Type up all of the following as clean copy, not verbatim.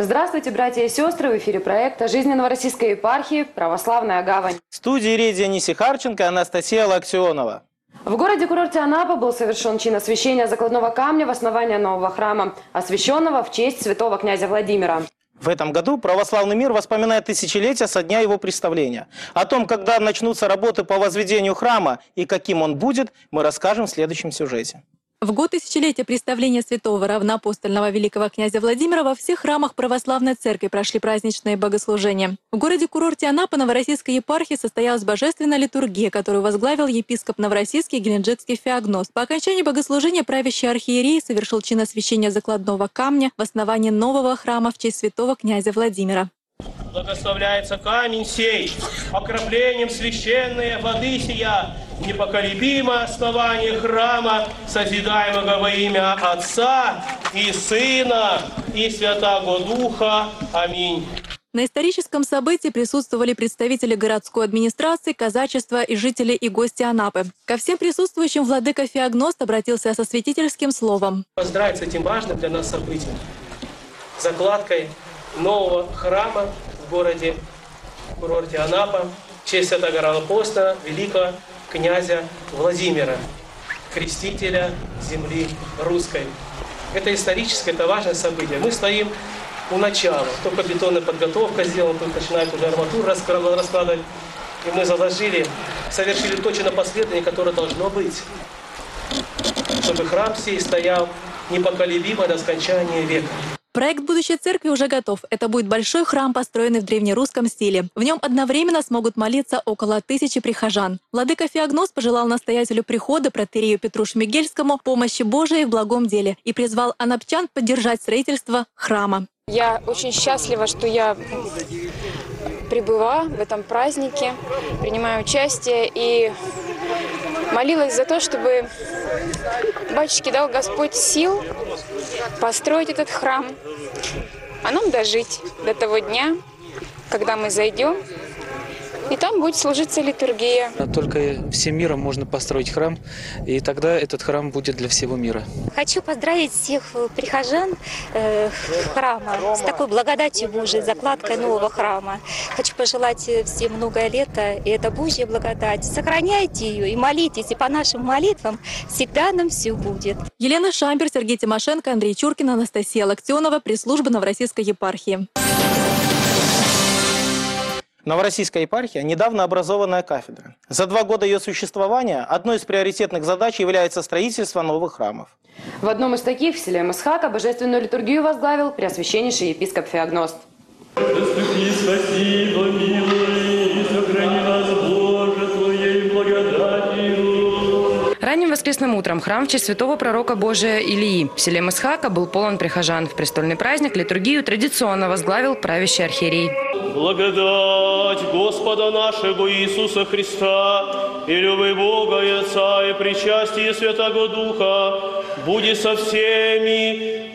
Здравствуйте, братья и сестры! В эфире проекта «Жизнь Новороссийской епархии. Православная гавань». В студии Лидия Нисихарченко и Анастасия Локтионова. В городе-курорте Анапа был совершен чин освящения закладного камня в основании нового храма, освященного в честь святого князя Владимира. В этом году православный мир вспоминает тысячелетие со дня его представления. О том, когда начнутся работы по возведению храма и каким он будет, мы расскажем в следующем сюжете. В год тысячелетия представления святого равноапостольного великого князя Владимира во всех храмах православной церкви прошли праздничные богослужения. В городе-курорте Анапа Новороссийской епархии состоялась божественная литургия, которую возглавил епископ Новороссийский Геленджикский Феогност. По окончании богослужения правящий архиерей совершил чин освящения закладного камня в основании нового храма в честь святого князя Владимира. Благословляется камень сей, окроплением священной воды сия, непоколебимое основание храма, созидаемого во имя Отца и Сына и Святаго Духа. Аминь. На историческом событии присутствовали представители городской администрации, казачества и жители и гости Анапы. Ко всем присутствующим владыка Феогност обратился со святительским словом. Поздравить с этим важным для нас событием. Закладкой нового храма в городе-курорте Анапа в честь святого равноапостола великого князя Владимира, крестителя земли русской. Это историческое, это важное событие. Мы стоим у начала. Только бетонная подготовка сделана, только начинает уже арматуру раскладывать. И мы совершили точное последование, которое должно быть, чтобы храм сей стоял непоколебимо до скончания века. Проект будущей церкви уже готов. Это будет большой храм, построенный в древнерусском стиле. В нем одновременно смогут молиться около 1000 прихожан. Владыка Феогност пожелал настоятелю прихода, протоиерею Петру Шмигельскому, помощи Божией в благом деле и призвал анапчан поддержать строительство храма. Я очень счастлива, что я прибыла в этом празднике, принимаю участие и молилась за то, чтобы батюшке дал Господь сил построить этот храм, а нам дожить до того дня, когда мы зайдем, и там будет служиться литургия. Только всем миром можно построить храм, и тогда этот храм будет для всего мира. Хочу поздравить всех прихожан храма с такой благодатью Божией, закладкой нового храма. Хочу пожелать всем многое лето, и это Божья благодать. Сохраняйте ее и молитесь, и по нашим молитвам всегда нам все будет. Елена Шамбер, Сергей Тимошенко, Андрей Чуркин, Анастасия Локтионова, пресс-служба Новороссийской епархии. Новороссийская епархия – недавно образованная кафедра. За 2 года ее существования одной из приоритетных задач является строительство новых храмов. В одном из таких, в селе Мысхака, божественную литургию возглавил преосвященнейший епископ Феогност. Заступи, спасибо, милый, и сохрани нас, Боже, Твоей благодатью. Ранним воскресным утром храм в честь святого пророка Божия Илии в селе Мысхака был полон прихожан. В престольный праздник литургию традиционно возглавил правящий архиерей. Благодать Господа нашего Иисуса Христа и любовь Бога и Отца и причастие Святого Духа будет со всеми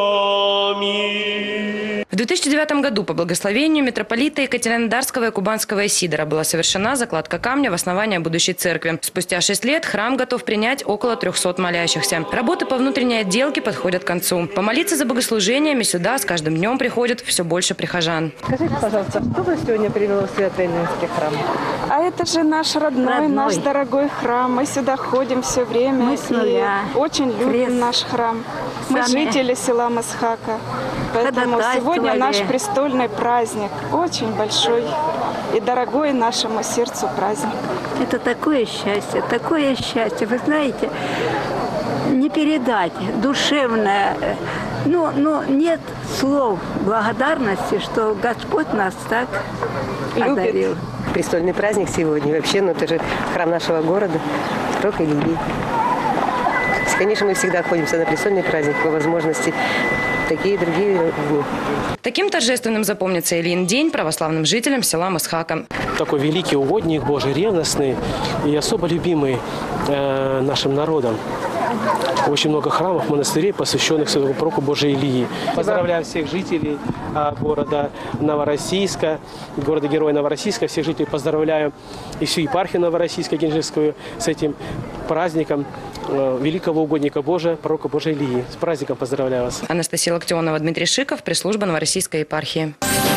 вами. В 2009 году по благословению митрополита Екатеринодарского и Кубанского Исидора была совершена закладка камня в основание будущей церкви. Спустя 6 лет храм готов принять около 300 молящихся. Работы по внутренней отделке подходят к концу. Помолиться за богослужениями сюда с каждым днем приходит все больше прихожан. Скажите, пожалуйста, что вас сегодня привело в Свято-Ильинский храм? А это же наш родной, наш дорогой храм. Мы сюда ходим все время. Мы с нуля. Очень любим наш храм. Мы жители села Мысхака. Поэтому сегодня наш престольный праздник. Очень большой и дорогой нашему сердцу праздник. Это такое счастье. Вы знаете, не передать, душевное. Но нет слов благодарности, что Господь нас так одарил. Престольный праздник сегодня. Вообще, это же храм нашего города, пророк Илии. Конечно, мы всегда ходим на престольный праздник по возможности. Такие другие дни. Таким торжественным запомнится Ильин день православным жителям села Мысхака. Такой великий угодник Божий, ревностный и особо любимый нашим народом. Очень много храмов, монастырей, посвященных святому пророку Божией Илии. Поздравляю всех жителей города Новороссийска, города-героя Новороссийска, всех жителей поздравляю и всю епархию Новороссийска, Геленджикскую с этим праздником великого угодника Божия, пророка Божия Илии. С праздником поздравляю вас. Анастасия Локтионова, Дмитрий Шиков, пресс-служба Новороссийской епархии.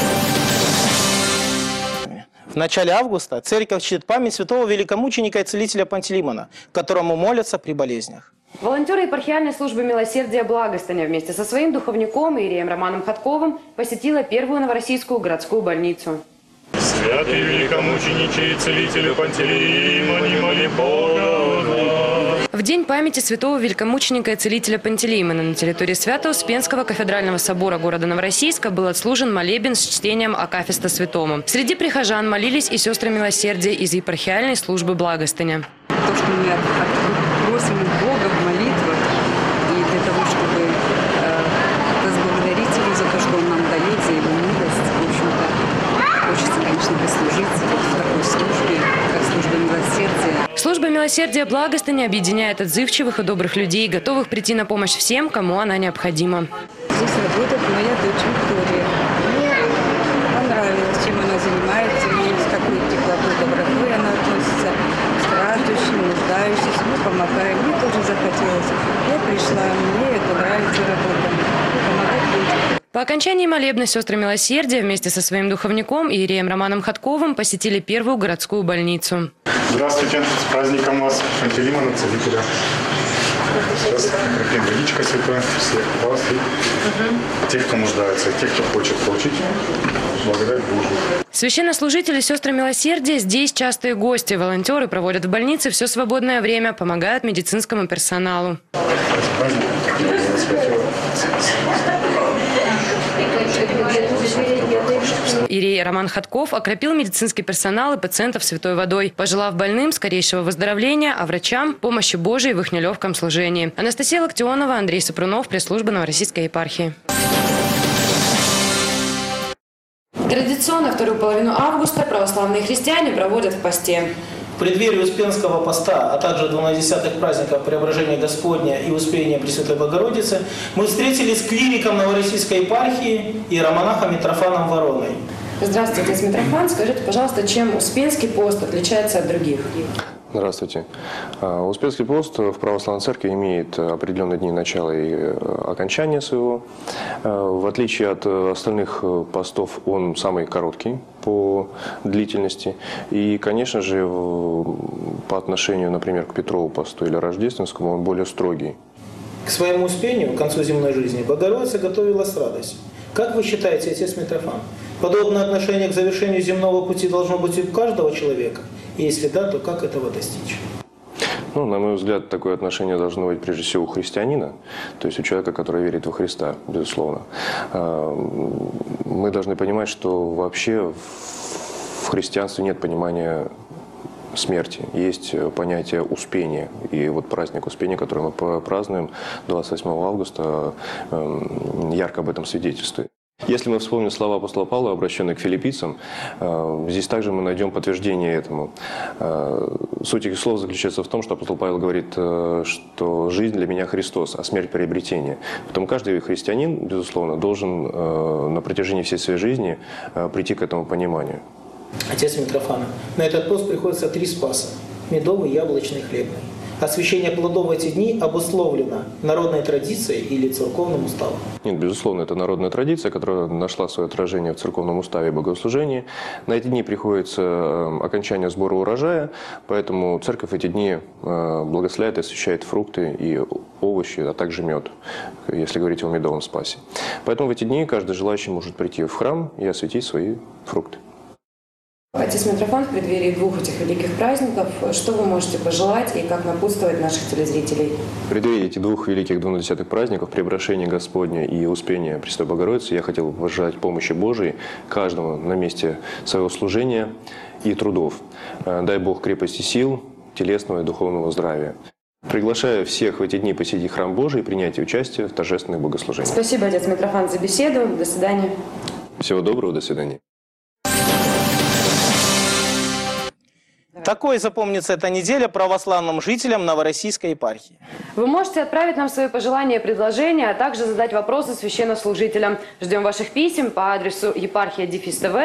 В начале августа церковь чтит память святого великомученика и целителя Пантелеймона, которому молятся при болезнях. Волонтеры епархиальной службы милосердия Благостыня вместе со своим духовником иереем Романом Ходковым посетила первую новороссийскую городскую больницу. Святый великомучениче и целителю Пантелеймоне, моли Бога. В день памяти святого великомученика и целителя Пантелеймона на территории Свято-Успенского кафедрального собора города Новороссийска был отслужен молебен с чтением Акафиста Святому. Среди прихожан молились и сестры милосердия из епархиальной службы Благостыня. То, что мы просим Бога в молитвах, и для того, чтобы возблагодарить Его за то, что Он нам дает, за Его милость, в общем-то, хочется, конечно, послужить в такой службе, как служба милосердия. Служба милосердия Благостыня объединяет отзывчивых и добрых людей, готовых прийти на помощь всем, кому она необходима. Здесь работает моя дочь Виктория. Мне понравилось, чем она занимается, и с какой теплотой, добротой она относится к страждущим, нуждающимся, мы помогаем. Мне тоже захотелось. Я пришла, мне это нравится работа. Помогать людям. По окончании молебна сестры милосердия вместе со своим духовником иереем Романом Ходковым посетили первую городскую больницу. Здравствуйте, с праздником вас, Пантелеймона, целителя. Сейчас прикрепим водичка святая, всех вас и тех, кто нуждается, тех, кто хочет получить благодать Божию. Священнослужители сестры милосердия здесь частые гости. Волонтеры проводят в больнице все свободное время, помогают медицинскому персоналу. Иерей Роман Ходков окропил медицинский персонал и пациентов святой водой, пожелав больным скорейшего выздоровления, а врачам – помощи Божией в их нелегком служении. Анастасия Локтионова, Андрей Сапрунов, пресс-служба Новороссийской епархии. Традиционно вторую половину августа православные христиане проводят в посте. В преддверии Успенского поста, а также 12 праздников Преображения Господня и Успения Пресвятой Богородицы, мы встретились с клириком Новороссийской епархии иеромонахом Митрофаном Вороной. Здравствуйте, отец Митрофан. Скажите, пожалуйста, чем Успенский пост отличается от других? Здравствуйте. Успенский пост в православной церкви имеет определенные дни начала и окончания своего. В отличие от остальных постов, он самый короткий по длительности. И, конечно же, по отношению, например, к Петрову посту или Рождественскому, он более строгий. К своему успению, к концу земной жизни, Богородица готовилась с радостью. Как вы считаете, отец Митрофан, подобное отношение к завершению земного пути должно быть у каждого человека? И если да, то как этого достичь? Ну, на мой взгляд, такое отношение должно быть прежде всего у христианина, то есть у человека, который верит во Христа, безусловно. Мы должны понимать, что вообще в христианстве нет понимания смерти. Есть понятие Успения. И вот праздник Успения, который мы празднуем 28 августа, ярко об этом свидетельствует. Если мы вспомним слова апостола Павла, обращенные к филиппийцам, здесь также мы найдем подтверждение этому. Суть этих слов заключается в том, что апостол Павел говорит, что жизнь для меня Христос, а смерть – приобретение. Поэтому каждый христианин, безусловно, должен на протяжении всей своей жизни прийти к этому пониманию. Отец Митрофана, на этот пост приходится 3 спаса – медовый, яблочный, хлебный. Освящение плодов в эти дни обусловлено народной традицией или церковным уставом? Нет, безусловно, это народная традиция, которая нашла свое отражение в церковном уставе и богослужении. На эти дни приходится окончание сбора урожая, поэтому церковь эти дни благословляет и освящает фрукты и овощи, а также мед, если говорить о медовом спасе. Поэтому в эти дни каждый желающий может прийти в храм и осветить свои фрукты. Отец Митрофан, в преддверии 2 этих великих праздников, что вы можете пожелать и как напутствовать наших телезрителей? В преддверии этих 2 великих 12 праздников, Преображения Господня и Успения Пресвятой Богородицы, я хотел бы пожелать помощи Божией каждому на месте своего служения и трудов. Дай Бог крепости сил, телесного и духовного здравия. Приглашаю всех в эти дни посетить храм Божий и принять участие в торжественных богослужениях. Спасибо, отец Митрофан, за беседу. До свидания. Всего доброго, до свидания. Такой запомнится эта неделя православным жителям Новороссийской епархии. Вы можете отправить нам свои пожелания и предложения, а также задать вопросы священнослужителям. Ждем ваших писем по адресу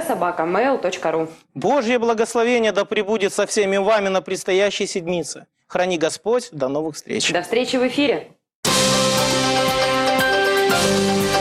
епархия-tv@mail.ru. Божье благословение да пребудет со всеми вами на предстоящей седмице. Храни Господь. До новых встреч. До встречи в эфире.